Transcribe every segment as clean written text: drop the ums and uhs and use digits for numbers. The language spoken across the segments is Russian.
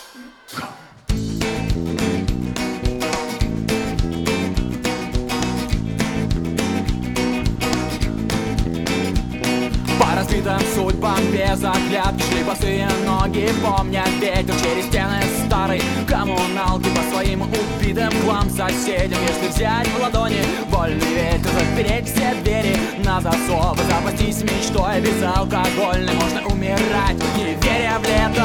По разбитым судьбам без оглядки шли босые ноги, помня ветер через стены старой коммуналки. По своим убитым к вам соседям, если взять в ладони вольный ветер, запереть все двери на засов и запастись мечтой безалкогольной. Можно умирать, не веря в лето.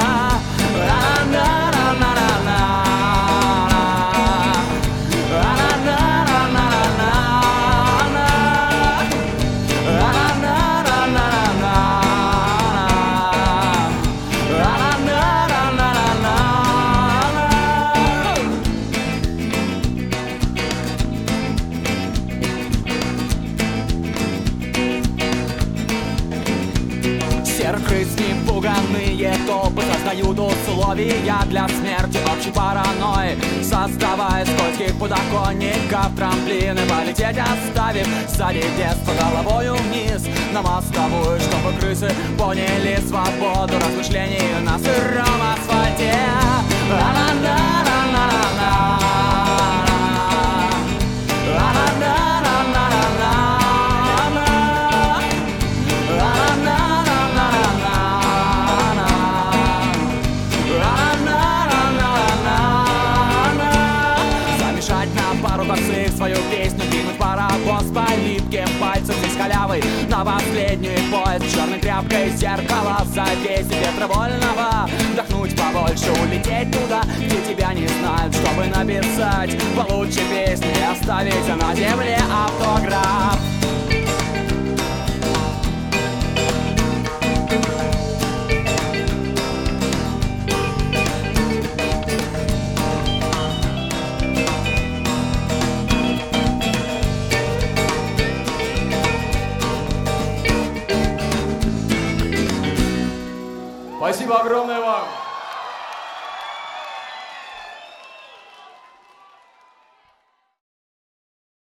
Крыс непуганные толпы создают условия для смерти общей паранойи, создавая скользких подоконников трамплины, полететь оставив сзади детство головою вниз на мостовую, чтобы крысы поняли свободу размышлений на сыром асфальте. Свою песню кинуть паровоз по липким пальцам здесь халявой на последний поезд, черной тряпкой зеркало завесить ветровольного, вдохнуть побольше, улететь туда, где тебя не знают, чтобы написать получше песни и оставить на земле автограф. Спасибо огромное вам!